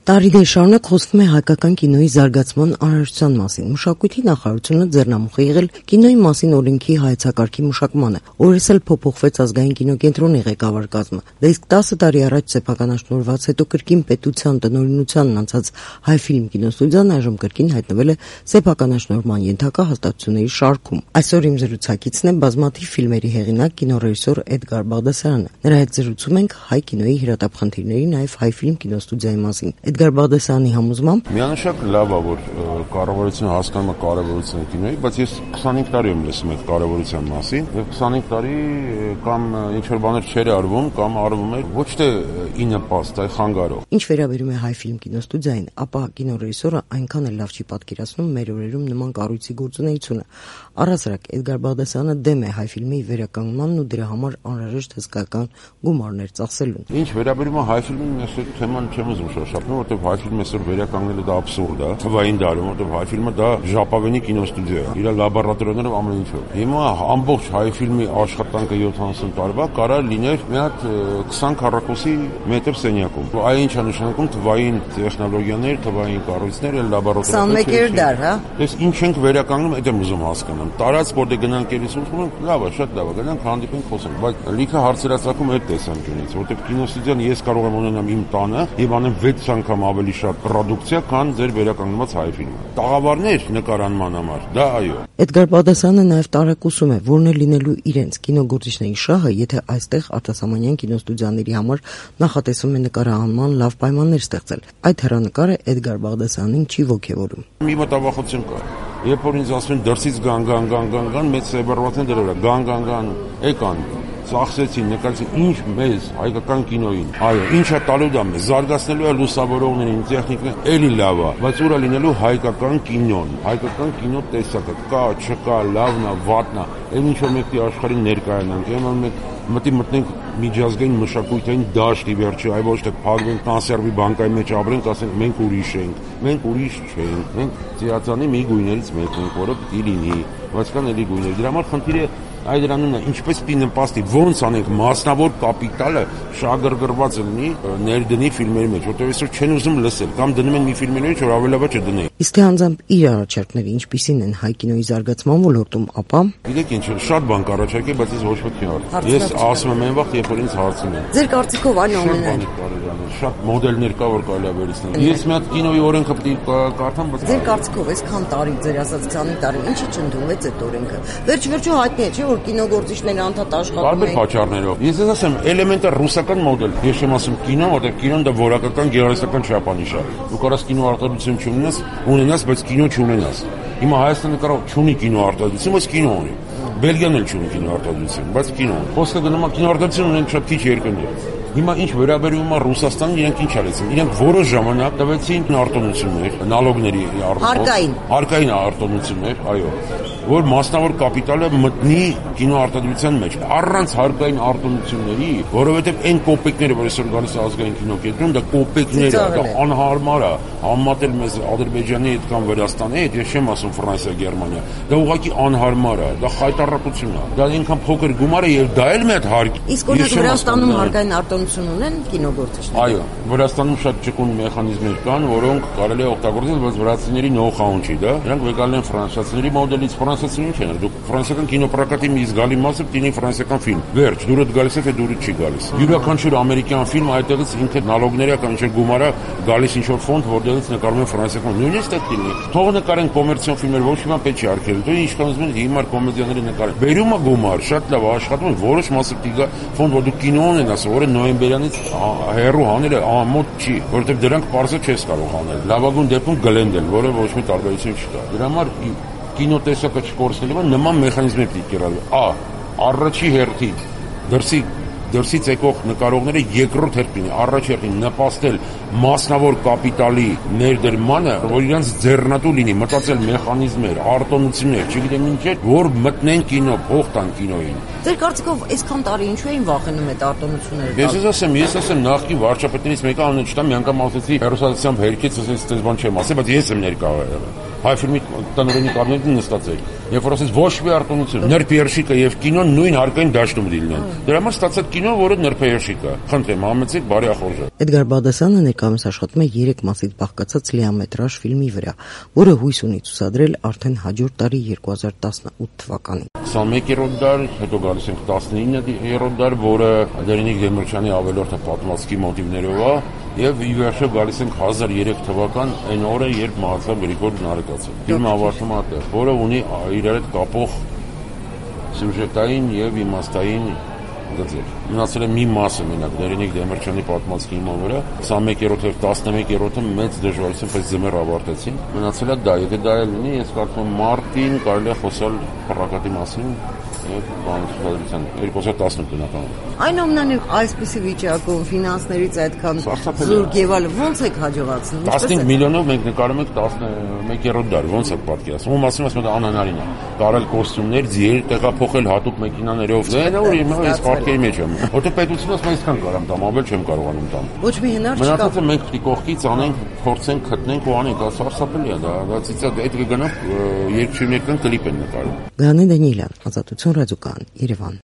Տարիներ շարունակ խոսվում է հայկական կինոյի զարգացման անհրաժեշտության մասին։ Մշակույթի նախարարությունը ձեռնամուխ է եղել կինոյի մասին օրենքի հայեցակարգի մշակմանը, օրերս էլ փոփոխվեց ազգային կինոկենտրոնի ղեկավար կազմը։ Դա իսկ 10 տարի առաջ սեփականաշնորհված, հետո կրկին պետության տնօրինությանն անցած Հայֆիլմ կինոստուդիան այժմ կրկին հայտնվել է սեփականաշնորհման ենթակա հաստատությունների շարքում։ Այսօր իմ զրուցակիցն է բազմաթիվ ֆիլմերի հեղինակ կինոռեժիսոր Էդգար Բաղդասարյանը։ Նրա հետ զրուցում ենք հայ կինոյի հրատապ խնդիրների, նաև Հայֆիլմ կինոստուդիայի մասին։ Էդգար Բաղդասարյանի համոզմամբ միանշակ լավ է, որ կառավարությունը հասկանում է կարևորությունը կինոյի, բայց ես 25 տարի եմ լսում այդ կարևորության մասին, եւ 25 տարի կամ ինչ-որ բաներ չէր արվում, կամ արվում էր ոչ թե ի նպաստ, այլ խանգարող։ Ինչ վերաբերում է Հայֆիլմ կինոստուդիային, ապա կինոռեժիսորը այնքան էլ լավ չի պատկերացնում մեր օրերում նման կառույցի գործունեությունը։ Առհասարակ Էդգար Բաղդասարյանը դեմ է Հայֆիլմի վերականգնմանն ու դրա համար անհրաժեշտ հսկայական գումարներ ծախսելուն։ Ինչ վերաբերում է Հայֆիլմին, ես այդ թեման չեմ ուզում շոշափել, որտեղ Հայֆիլմը այսօր վերականգնելը դա աբսուրդ է։ Թվային դարում, որտեղ Հայֆիլմը դա ժապավենի կինոստուդիա է, իր լաբորատորիաներով ամեն ինչով։ Հիմա ամբողջ Հայֆիլմի աշխատանքը 70 տարվա կարա լիներ մի հատ 20 քառակուսի մետր սենյակում։ Այ ինչ է նշանակում թվային տեխնոլոգիաներ, թվային կառույցներ, լաբորատորիաներ։ 21-րդ դար, հա։ Ես ինչ ենք վերականգնում, այդ եմ ուզում հասկանալ։ Տարած որտեղ գնանք երեսում, լավ է, շատ լավ է, գնանք հանդիպենք խոսենք, բայց լիքը հարցերացակում այդ տեսանկյունից, որտեղ կինոստուդիան ես կարող եմ ունենամ իմ տանը եւ անեմ 6 անգամ ավելի շատ պրոդուկցիա, քան ձեր վերականգնված Հայֆիլմը։ Տաղավարներ նկարանման համար, դա այո։ Էդգար Բաղդասարյանը նաև տարակուսում է, որն է լինելու իրենց կինոգործիչների շահը, եթե այստեղ արտասահմանյան կինոստուդիաների համար նախատեսում է նկարահանման լավ պայմաններ ստեղծել։ Այդ հեռանկարը Էդգար Բաղդասարյանին չի ոգևորում։ Մի մտավախություն կա։ Երբ որ ինձ ասում են դրսից գան, մեծ սեբրվացն դրել գան, եկան, ծախսեցին, նկարեցին, ինչ մեզ հայկական կինոյին։ Այո, ինչա տալու դա մեզ, զարգացնելու է լուսավորողներին, տեխնիկան, էլի լավ է, բայց ուր է լինելու հայկական կինոն, հայկական կինո տեսակը, կա, չկա, լավն է, վատն է, այն ինչ որ մեկի աշխարհին ներկայանանք, այն մենք մտնենք միջազգային մշակութային դաշտի վերջի, այ ոչ թե փակվենք կոնսերվի բանկայի մեջ ապրենք, ասենք մենք ուրիշ ենք, մենք ուրիշ չենք, մենք ծիածանի մի գույներից մեկն ենք, որը պիտի լինի, բայց կան էլի գույներ։ Դրա համար խնդիրը այ դրանունն է, ինչպես պիտի նպաստի, ոնց անենք մասնավոր կապիտալը շահագրգռված լինի ներդնի ֆիլմերի մեջ, որտեղ այսօր չեն ուզում լսել, կամ դնում են մի ֆիլմերի մեջ, որ ավելի լավ է չդնեն։ Իսկ թե անձամբ իր առաջարկները ինչպիսին են հայ կինոյի զարգացման ոլորտում, ապա գիտեք ինչ, շատ բան կառաջարկի, բայց ես ոչ ոք չեմ։ Ես ասում եմ այն վաղ, երբ որ ինձ հարցնում են։ Ձեր կարծիքով այն ամենը շատ մոդելներ կա, որ կարելի է վերցնել։ Ես մի հատ կինոյի օրենքը պիտի կարդամ, բայց ձեր կարծիքով այսքան տարի, ձեր ասած 20 տարի, ինչի չընդունվեց այդ օրենքը։ Վերջ-վերջո հայտնի է, չէ՞ որ կինոգործիչները անդադ աշխատում են։ Տարբեր պատճառներով։ Ես ասեմ, էլեմենտար ռուսական մոդել։ Ես չեմ ասում կինո, որտեղ կինոն դա որակական գեղարվեստական չափանիշ է։ Դու կարաս կինո արտադրություն չունենաս, բայց կինո չունենաս։ Հիմա Հայաստանը կարող չունի կինո արտադրություն, բայց կինո ունի։ Բելգիան էլ չունի կինո արտադրություն, բայց կինո։ Խոսքը գնում է կինո արտադրություն ունեն շատ քիչ երկրներ։ Հիմա ինչ վերաբերում է Ռուսաստանին, իրենք ինչ արեցին։ Իրենք որոշ ժամանակ տվեցին արտոնություններ, նալոգների հարկային արտոնություններ, այո, որ մասնավոր կապիտալը մտնի կինո արտադրության մեջ։ Առանց հարկային արտոնությունների, որովհետև այն կոպեկները, որ այսօր գալիս է ազգային կինոկենտրոն, դա կոպեկներ է, դա անհարմար է, համատել մեզ Ադրբեջանի հետ կամ Վրաստանի հետ, ես չեմ ասում Ֆրանսիա, Գերմանիա, դա ուղղակի անհարմար է, դա խայտառակություն է։ Դա այնքան փոքր գումար է եւ դա էլ մի հատ հարկ։ Իսկ օրինակ Վրաստանում հարկային արտոնություն ունեն կինոգործիչները։ Այո, Վրաստանում շատ ճկուն մեխանիզմներ կան, որոնք կարելի է օգտագործել, բայց վրացիների նոու-հաուն չի դա։ Նրանք եկել են ֆրանսիացիների մոդելից, ֆրանսիացիներն ինչ են, դուք ֆրանսիական կինոպրոկատի մի զգալի մասը դինի ֆրանսիական ֆիլմ։ Վերջ, դուրդ գալիս է, թե դուրդ չի գալիս։ Յուրաքանչյուր ամերիկյան ֆիլմ այդտեղից ինքը նալոգների կամ ինչ-որ գումարա գալիս ինչ-որ ֆոնդ, որտեղից նկարում են ֆրանսիական։ Նույնիսկ դա կինի։ Թող նկարեն կոմերցիոն ֆիլմեր, ոչ մի բան պետք չի արգելել։ Դու ինչքան ուզում ես հիմար կոմեդիաների նկարել։ Բերում է գումար, շատ լավ աշխատում են, որոշ մասը դիգա ֆոնդ, որ դու կինո ունենաս, որը նոյեմբերյանից հերու հանելը ամոթ չի, որովհետև դրանք պարզը չես կարող անել։ Լավագույն դեպքում գլենդել, որը ոչ մի տարբերություն չկա։ Դրա համար կինոտեսակը չկորցնելու նման մեխանիզմներ պետք է կիրառվի։ Առաջի հերթին դրսից եկող նկարողները երկրորդ հերթին, առաջ հերթին նպաստել մասնավոր կապիտալի ներդրմանը, որ իրանց ձեռնատու լինի, մտածել մեխանիզմներ, արտոնություններ, չգիտեմ ինչ է, որ մտնեն կինո, փող տան կինոյին։ Ձեր կարծիքով այսքան տարի ինչու էին վախենում այդ արտոնությունները։ Ես ասեմ նախկին վարչապետներից մեկը անունը չտամ, մի անգամ ասեցի հերոսացիան վերքից, ասես այդպես բան չեմ ասել, բայց ես եմ ներկա եղել։ Հայֆիլմի տնօրենի կաբինետին նստած էր։ Երբ որ ասեց ոչ մի արտոնություն, նրբերշիկը եւ կինոն նույն հարկային դաշտում դիլնեն։ Դրա համար ստացած կինո, որը նրբերշիկ է։ Խնդրեմ, համեցեք բարի ախորժը։ Էդգար Բաղդասարյանը ներկայումս աշխատում է 3 մասից բաղկացած լիամետրաժ ֆիլմի վրա, որը հույս ունի ցուցադրել արդեն հաջորդ տարի 2018 թվականին։ 21-րդ դար, հետո գալիս ենք 19-րդ դար, որը Լերինիկ Դեմիրճյանի ավելորդը պատմվածքի մոտիվներով է, եւ ի վերջո գալիս ենք 1003 թվական, այն օրը, երբ մահացավ Գրիգոր Նարեկացը։ Ֆիլմը ավարտվում է այդտեղ, որը ունի իրար հետ կապող սյուժետային եւ իմաստային գծեր։ Մնացել է մի մասը մենակ Լերինիկ Դեմիրճյանի պատմվածքի հիման վրա, 21-րդ եւ 11-րդը մեծ դժվարությամբ պես ձմեռ ավարտեցին։ Մնացել է դա, եթե դա լինի, ես կարծում եմ մարտին կարելի է խոսալ փառակատի մասին եւ բանաստեղծության 2018 բնականաբար։ Այնուամենայնիվ այսպիսի վիճակում ֆինանսներից այդքան զուրկ եղալ ոնց եք հաջողացնում։ 15 միլիոնով մենք նկարում ենք 11-րդ դար, ոնց է պատկերացնում։ Ում ասում եմ անհնարին է։ Կարել կոստյումներ, ձիեր տեղափոխել հատուկ մեքենաներով։ Դա որ ես պատկերի մեջ եմ։ Որտե պետությունը ասում է այսքան կարամ տամ, ավել չեմ կարողանում տամ։ Ոչ մի հնար չկա։ Մնացածը մենք պիտի կողքից անենք, փորձենք, գտնենք ու անենք, սարսափելի է դա։ Դա ցիցա այդ կգնա երկչյունական կլիպ են նկարում։ Գաներ Դանիելյան, Ազատություն ռադիոկայան, Երևան։